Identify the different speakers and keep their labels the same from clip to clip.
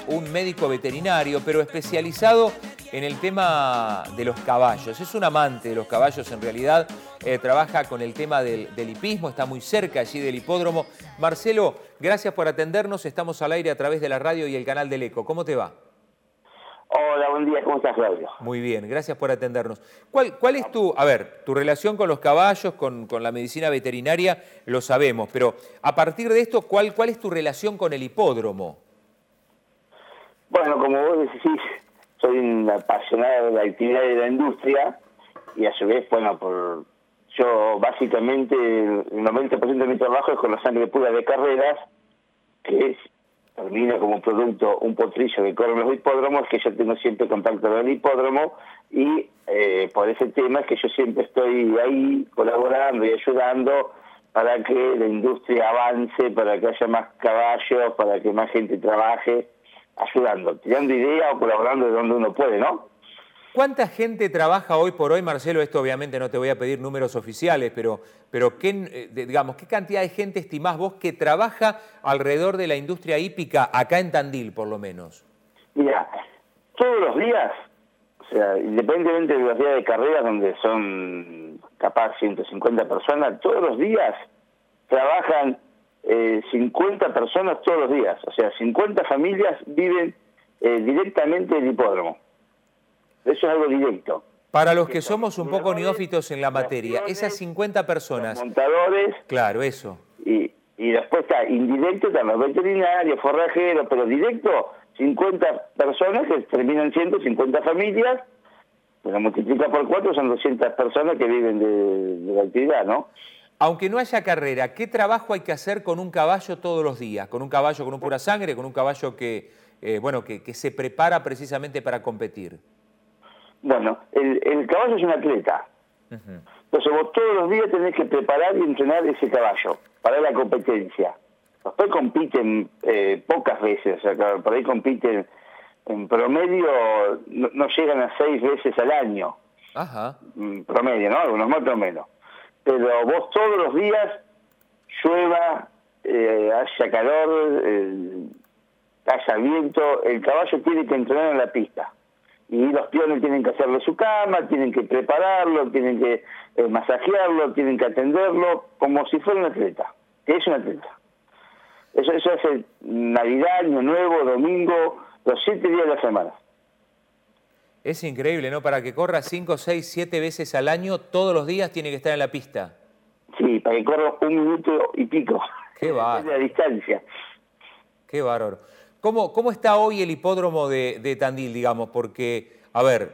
Speaker 1: un médico veterinario, pero especializado en el tema de los caballos. Es un amante de los caballos en realidad, trabaja con el tema del hipismo, está muy cerca allí del hipódromo. Marcelo, gracias por atendernos, estamos al aire a través de la radio y el canal del Eco. ¿Cómo te va?
Speaker 2: Hola, buen día, ¿cómo estás, Claudio?
Speaker 1: Muy bien, gracias por atendernos. ¿Cuál es tu relación con los caballos, con la medicina veterinaria? Lo sabemos, pero a partir de esto, ¿cuál es tu relación con el hipódromo?
Speaker 2: Bueno, como vos decís, soy un apasionado de la actividad de la industria y a su vez, bueno, yo básicamente el 90% de mi trabajo es con la sangre pura de carreras, que termina como producto un potrillo que corren los hipódromos, que yo tengo siempre contacto con el hipódromo y por ese tema es que yo siempre estoy ahí colaborando y ayudando para que la industria avance, para que haya más caballos, para que más gente trabaje, ayudando, tirando ideas o colaborando de donde uno puede, ¿no?
Speaker 1: ¿Cuánta gente trabaja hoy por hoy, Marcelo? Esto obviamente no te voy a pedir números oficiales, pero ¿qué cantidad de gente estimás vos que trabaja alrededor de la industria hípica acá en Tandil, por lo menos?
Speaker 2: Mira, todos los días, o sea, independientemente de los días de carreras donde son capaz 150 personas, todos los días trabajan 50 personas todos los días, o sea, 50 familias viven directamente del hipódromo. Eso es algo directo.
Speaker 1: Para los que somos un poco neófitos en la materia, esas 50 personas...
Speaker 2: montadores...
Speaker 1: Claro, eso.
Speaker 2: Y después está indirecto, están los veterinarios, forrajeros, pero directo, 50 personas que terminan siendo 50 familias, pero multiplica por 4 son 200 personas que viven de la actividad, ¿no?
Speaker 1: Aunque no haya carrera, ¿qué trabajo hay que hacer con un caballo todos los días? ¿Con un caballo con un pura sangre? ¿Con un caballo que se prepara precisamente para competir?
Speaker 2: Bueno, el caballo es un atleta. Entonces vos todos los días tenés que preparar y entrenar ese caballo para la competencia. Después compiten pocas veces, o sea, por ahí compiten en promedio, no llegan a 6 veces al año.
Speaker 1: Ajá.
Speaker 2: Promedio, ¿no? Algunos más, otros menos. Pero vos todos los días, llueva, haya calor, haya viento, el caballo tiene que entrenar en la pista. Y los peones tienen que hacerle su cama, tienen que prepararlo, tienen que masajearlo, tienen que atenderlo, como si fuera un atleta, que es un atleta. Eso hace Navidad, Año Nuevo, Domingo, los 7 días de la semana.
Speaker 1: Es increíble, ¿no? Para que corra 5, 6, 7 veces al año, todos los días tiene que estar en la pista.
Speaker 2: Sí, para que corra 1 minuto y pico.
Speaker 1: Qué bárbaro.
Speaker 2: De la distancia.
Speaker 1: Qué bárbaro. ¿Cómo está hoy el hipódromo de Tandil, digamos? Porque, a ver,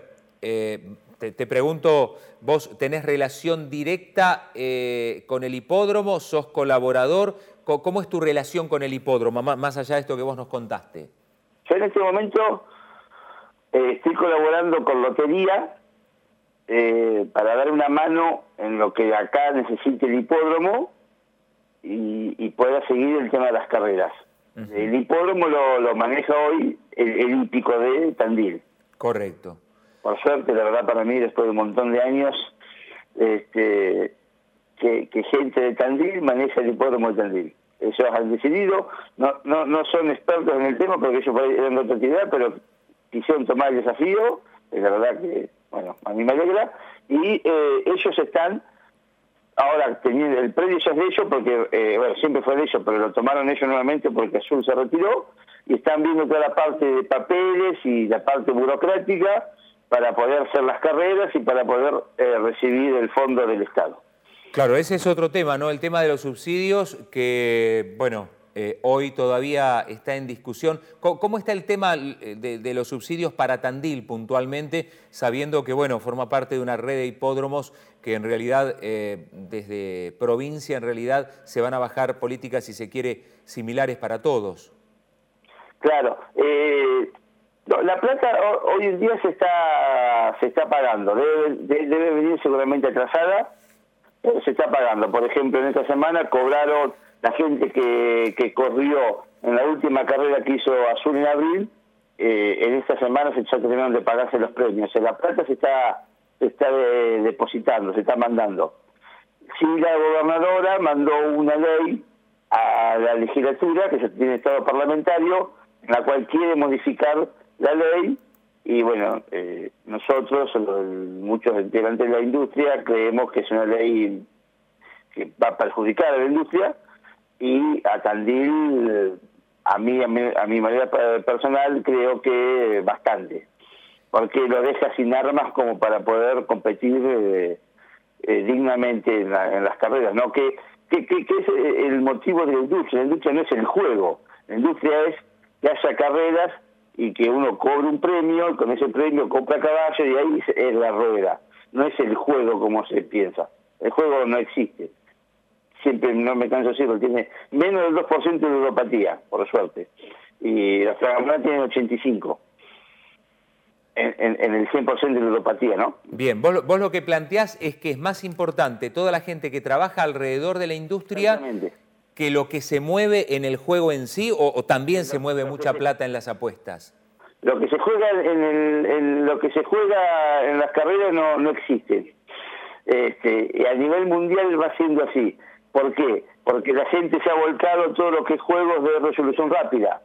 Speaker 1: te pregunto, ¿vos tenés relación directa con el hipódromo? ¿Sos colaborador? ¿Cómo es tu relación con el hipódromo, más allá de esto que vos nos contaste?
Speaker 2: Yo en este momento estoy colaborando con Lotería para dar una mano en lo que acá necesite el hipódromo y pueda seguir el tema de las carreras. El hipódromo lo maneja hoy el hípico de Tandil.
Speaker 1: Correcto.
Speaker 2: Por suerte, la verdad para mí, después de un montón de años, que gente de Tandil maneja el hipódromo de Tandil. Ellos han decidido, no son expertos en el tema porque ellos eran de otra actividad, pero quisieron tomar el desafío, la verdad que, bueno, a mí me alegra, y ellos están ahora teniendo el predio ya es de ellos porque, bueno, siempre fue de ellos, pero lo tomaron ellos nuevamente porque Azul se retiró y están viendo toda la parte de papeles y la parte burocrática para poder hacer las carreras y para poder recibir el fondo del Estado.
Speaker 1: Claro, ese es otro tema, ¿no? El tema de los subsidios que, bueno, hoy todavía está en discusión. ¿Cómo está el tema de los subsidios para Tandil puntualmente, sabiendo que, bueno, forma parte de una red de hipódromos que en realidad, desde provincia, en realidad, se van a bajar políticas, si se quiere, similares para todos?
Speaker 2: Claro. La plata hoy en día se está pagando. Debe venir seguramente atrasada, pero se está pagando. Por ejemplo, en esta semana cobraron la gente que corrió en la última carrera que hizo Azul en abril. En esta semana ya terminaron de pagarse los premios. O sea, la plata se está depositando, se está mandando. Sí, la gobernadora mandó una ley a la legislatura, que se tiene estado parlamentario, en la cual quiere modificar la ley y bueno, nosotros, muchos integrantes de la industria, creemos que es una ley que va a perjudicar a la industria y a Tandil, a mi manera personal, creo que bastante, porque lo deja sin armas como para poder competir dignamente en las carreras, ¿no? Que es el motivo de la industria. La industria no es el juego, la industria es que haya carreras y que uno cobre un premio, y con ese premio compra caballo y ahí es la rueda. No es el juego como se piensa. El juego no existe. Siempre, no me canso de decirlo, tiene menos del 2% de ludopatía, por suerte. Y la tragamonedas tiene 85%. En el 100% de ludopatía, ¿no?
Speaker 1: Bien, vos lo que planteás es que es más importante toda la gente que trabaja alrededor de la industria que lo que se mueve en el juego en sí, o también se mueve mucha plata en las apuestas.
Speaker 2: Lo que se juega lo que se juega en las carreras no existe. Y a nivel mundial va siendo así. ¿Por qué? Porque la gente se ha volcado a todo lo que es juegos de resolución rápida.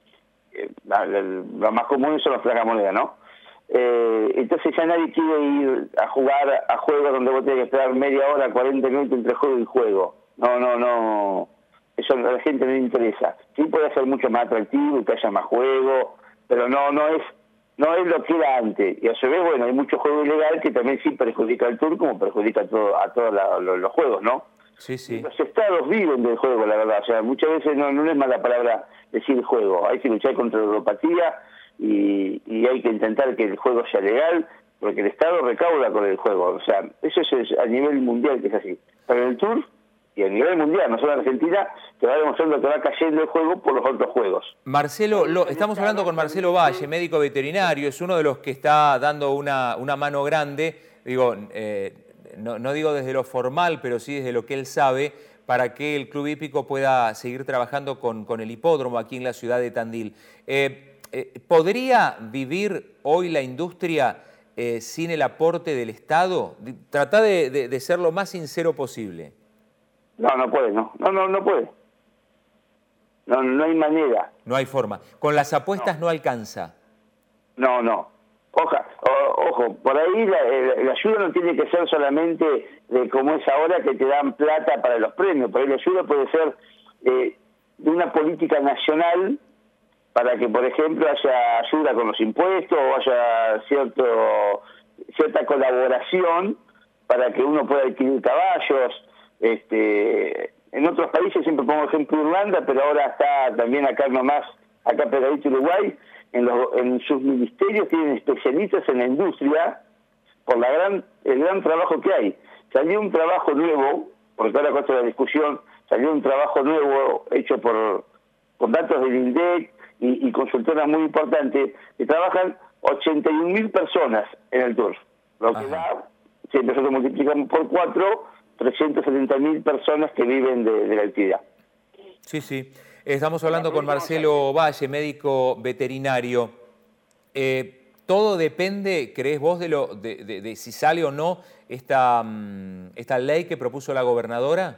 Speaker 2: Lo más común son las tragamonedas, ¿no? Entonces ya nadie quiere ir a jugar a juegos donde vos tenés que esperar media hora, 40 minutos entre juego y juego. No. Eso a la gente no le interesa. Sí puede ser mucho más atractivo y que haya más juego, pero no es lo que era antes. Y a su vez, bueno, hay mucho juego ilegal que también sí perjudica al tour como perjudica a todos los juegos, ¿no?
Speaker 1: Sí, sí.
Speaker 2: Los estados viven del juego, la verdad. O sea, muchas veces no es mala palabra decir juego. Hay que luchar contra la ludopatía y hay que intentar que el juego sea legal, porque el Estado recauda con el juego. O sea, eso es a nivel mundial que es así. Pero en el tour y a nivel mundial, no solo en Argentina, te va demostrando que va cayendo el juego por los otros juegos.
Speaker 1: Marcelo, estamos hablando con Marcelo Valle, médico veterinario, es uno de los que está dando una mano grande, digo, no digo desde lo formal, pero sí desde lo que él sabe, para que el Club Hípico pueda seguir trabajando con el hipódromo aquí en la ciudad de Tandil. ¿Podría vivir hoy la industria sin el aporte del Estado? Trata de ser lo más sincero posible.
Speaker 2: No puede, no puede. No hay manera.
Speaker 1: No hay forma. Con las apuestas no alcanza.
Speaker 2: No. Ojo, por ahí la ayuda no tiene que ser solamente de como es ahora que te dan plata para los premios. Por ahí la ayuda puede ser de una política nacional para que, por ejemplo, haya ayuda con los impuestos o haya cierta colaboración para que uno pueda adquirir caballos. En otros países, siempre pongo ejemplo Irlanda, pero ahora está también acá pegadito Uruguay, en sus ministerios tienen especialistas en la industria por el gran trabajo que hay. Salió un trabajo nuevo, porque ahora con esto de la discusión, salió un trabajo nuevo hecho con datos del INDEC y consultoras muy importantes, que trabajan 81.000 personas en el tour. Lo que da, si nosotros multiplicamos por 4, 370.000 personas que viven de la actividad.
Speaker 1: Sí. Estamos hablando con Marcelo Valle, médico veterinario. ¿Todo depende, crees vos, de si sale o no esta ley que propuso la gobernadora?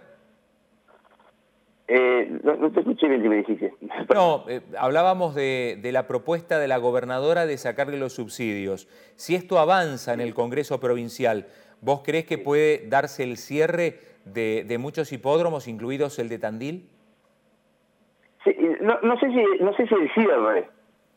Speaker 2: No te escuché bien que me dijiste.
Speaker 1: No, hablábamos de la propuesta de la gobernadora de sacarle los subsidios. Si esto avanza en el Congreso Provincial, ¿vos creés que puede darse el cierre de muchos hipódromos, incluidos el de Tandil?
Speaker 2: Sí, no sé si el cierre.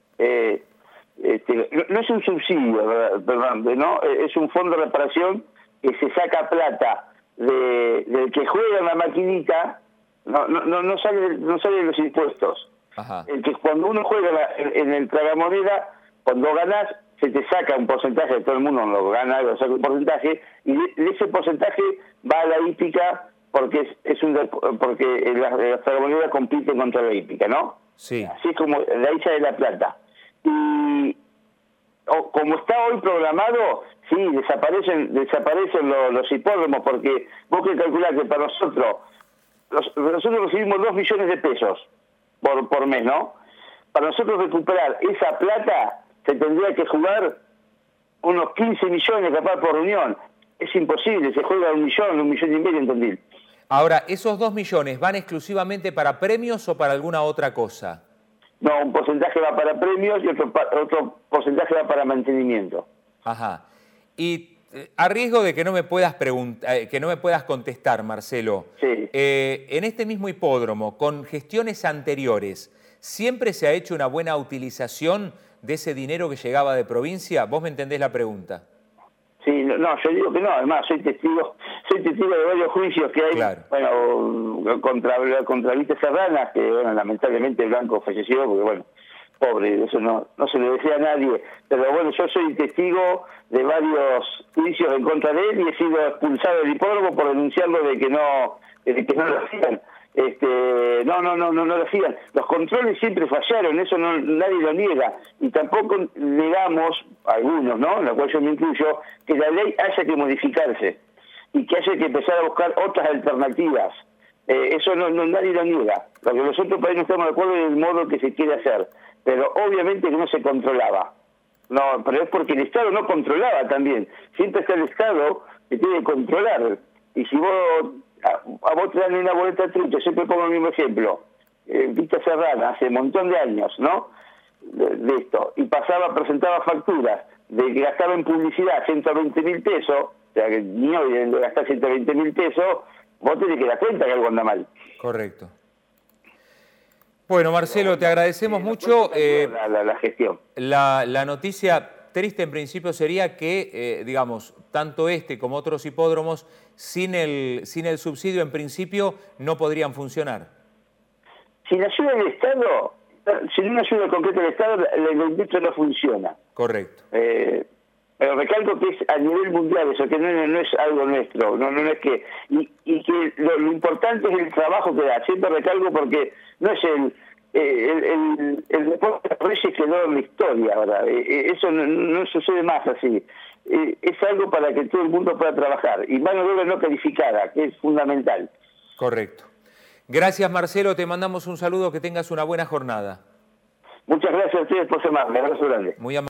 Speaker 2: No es un subsidio, perdón, ¿no? Es un fondo de reparación que se saca plata del que juega en la maquinita, no sale de los impuestos.
Speaker 1: Ajá.
Speaker 2: El que cuando uno juega en el tragamoneda, cuando ganas, se te saca un porcentaje, todo el mundo lo gana, lo saca un porcentaje, y de ese porcentaje va a la hípica porque porque las tragamonedas compiten contra la hípica, ¿no?
Speaker 1: Sí.
Speaker 2: Así es como de ahí sale la plata. Y como está hoy programado, sí, desaparecen los hipódromos, porque vos que calculás que para nosotros recibimos 2 millones de pesos por mes, ¿no? Para nosotros recuperar esa plata se tendría que jugar unos 15 millones capaz por reunión. Es imposible, se juega 1 millón y medio en Tandil.
Speaker 1: Ahora, ¿esos 2 millones van exclusivamente para premios o para alguna otra cosa?
Speaker 2: No, un porcentaje va para premios y otro porcentaje va para mantenimiento.
Speaker 1: Ajá. Y a riesgo de que no me puedas que no me puedas contestar, Marcelo,
Speaker 2: Sí.
Speaker 1: En este mismo hipódromo, con gestiones anteriores, ¿siempre se ha hecho una buena utilización de ese dinero que llegaba de provincia? ¿Vos me entendés la pregunta?
Speaker 2: Sí, no, yo digo que no, además soy testigo de varios juicios que hay,
Speaker 1: Claro.
Speaker 2: bueno, contra Vite Serrana, que bueno, lamentablemente Blanco falleció, porque bueno, pobre, eso no se le decía a nadie, pero bueno, yo soy testigo de varios juicios en contra de él y he sido expulsado del hipódromo por denunciarlo de que no lo hacían. No lo hacían. Los controles siempre fallaron, eso nadie lo niega. Y tampoco negamos, algunos, ¿no?, en la cual yo me incluyo, que la ley haya que modificarse y que haya que empezar a buscar otras alternativas. Eso nadie lo niega. Lo que nosotros por ahí no estamos de acuerdo en el modo que se quiere hacer. Pero obviamente que no se controlaba. No, pero es porque el Estado no controlaba también. Siempre está el Estado que tiene que controlar. Y si vos a vos te dan una boleta trucha, siempre pongo el mismo ejemplo, Vita Serrana, hace un montón de años, ¿no?, de esto, y presentaba facturas de que gastaba en publicidad 120.000 pesos, o sea que ni hoy deben de gastar 120.000 pesos, vos tenés que dar cuenta que algo anda mal.
Speaker 1: Correcto. Bueno, Marcelo, te agradecemos mucho.
Speaker 2: La gestión.
Speaker 1: La noticia triste en principio sería que, digamos, tanto este como otros hipódromos, sin el subsidio en principio no podrían funcionar.
Speaker 2: Sin ayuda del Estado, sin una ayuda concreta del Estado, la industria no funciona.
Speaker 1: Correcto.
Speaker 2: Pero recalco que es a nivel mundial eso, que no es algo nuestro, no es que... Y que lo importante es el trabajo que da, siempre recalco porque no es el deporte de Reyes quedó en la historia, ¿verdad? Eso no sucede más así. Es algo para que todo el mundo pueda trabajar. Y mano de obra no calificada, que es fundamental.
Speaker 1: Correcto. Gracias, Marcelo. Te mandamos un saludo. Que tengas una buena jornada.
Speaker 2: Muchas gracias a ustedes por llamarme. Un abrazo grande.
Speaker 1: Muy amable.